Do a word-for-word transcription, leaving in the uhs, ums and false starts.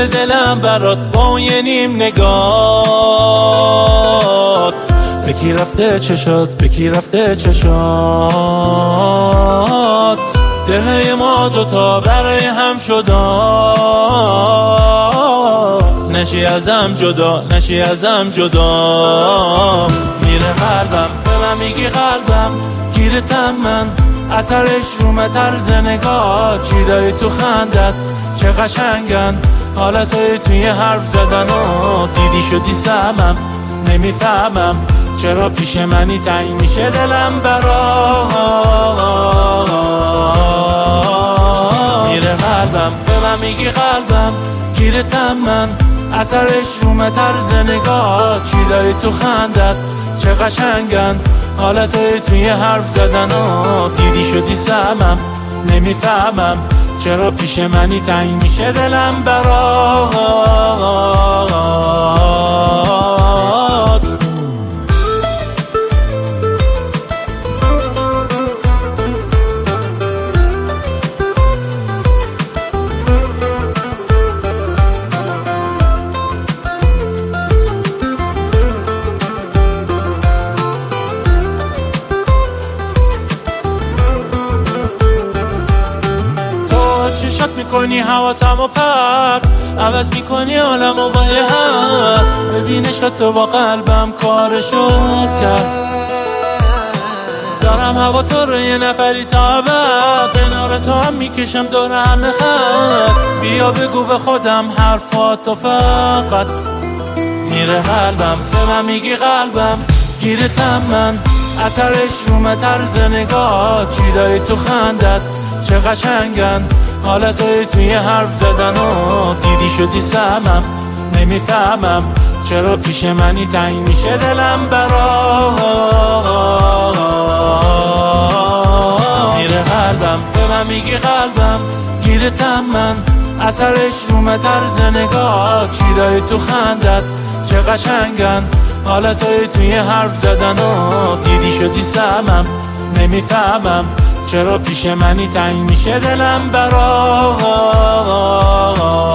میشه دلم برات با اون یه نیم نگات. بکی رفته چشات، بکی رفته چشات، دل ما دوتا برای هم شدن. نشی ازم جدا، نشی ازم جدا. میره قلبم به من میگی قلبم گیرتم من، اثرش رومه طرز نگاه. چی داری تو خندت چه قشنگن حالتهای توی حرف زدن و دیدی شدی سمم. نمیفهمم چرا پیش منی تنگ میشه دلم برات. میره قلبم به من میگی قلبم گیرتم من، اثرش رومه طرز نگاه. چی داری تو خندت چه قشنگن حالتهای توی حرف زدن و دیدی شدی سمم. نمیفهمم چرا پیش منی تنگ میشه دلم برات. چشات میکنی حواسم و پرد، عوض میکنی عالم و با یه حرف. ببین عشق تو با قلبم کارشو کرد. دارم هوا تو رو یه نفری تا ابد، کنار تو هم میکشم دور همه خط. بیا بگو به خودم حرفاتو فقط. میره قلبم به من میگی قلبم گیرتم من، اثرش رومه طرز نگاه. چی داری تو خندت چه قشنگن حالتهای توی حرف زدن و دیدی شدی سمم. نمیفهمم چرا پیش منی تنگ میشه دلم برات. میره قلبم به من میگی قلبم گیرتم من، اثرش رومه طرز نگاه. چی داری تو خندت چه قشنگن حالتهای توی حرف زدن و دیدی شدی سمم. نمیفهمم چرا پیش منی تنگ میشه دلم برات.